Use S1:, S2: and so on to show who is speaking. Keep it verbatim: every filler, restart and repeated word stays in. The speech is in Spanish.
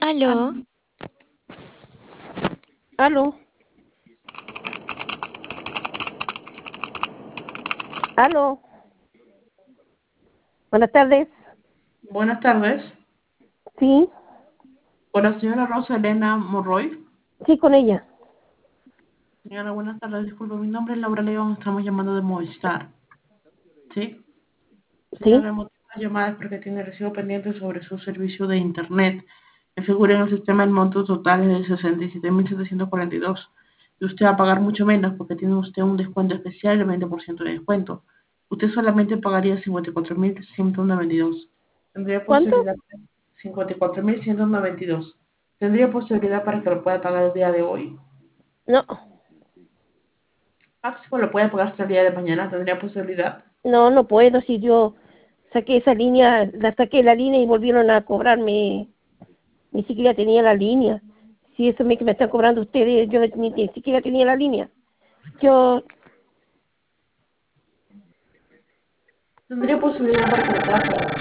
S1: Aló,
S2: Aló, aló. Buenas tardes.
S3: Buenas tardes.
S2: Sí,
S3: Con la señora Rosa Elena Monroy.
S2: sí, con ella.
S3: Señora, buenas tardes. Disculpe, mi nombre es Laura León. Estamos llamando de Movistar. ¿Sí?
S2: Sí.
S3: Señora, el motivo de la llamada es porque tiene recibo pendiente sobre su servicio de Internet. Me figura en el sistema el monto total es de sesenta y siete mil setecientos cuarenta y dos. Y usted va a pagar mucho menos porque tiene usted un descuento especial del veinte por ciento de descuento. Usted solamente pagaría cincuenta y cuatro mil ciento noventa y dos. Tendría
S2: ¿Cuánto?
S3: posibilidad cincuenta y cuatro mil ciento noventa y dos. Tendría posibilidad para que lo pueda pagar el día de hoy.
S2: No,
S3: Máximo lo puede pagar hasta el día de mañana. Tendría posibilidad.
S2: no, no puedo. Si yo saqué esa línea, la saqué la línea y volvieron a cobrarme, ni siquiera tenía la línea. Si eso me, que me están cobrando ustedes, yo ni, ni siquiera tenía la línea. Yo,
S3: Tendría posibilidad para que lo pueda pagar.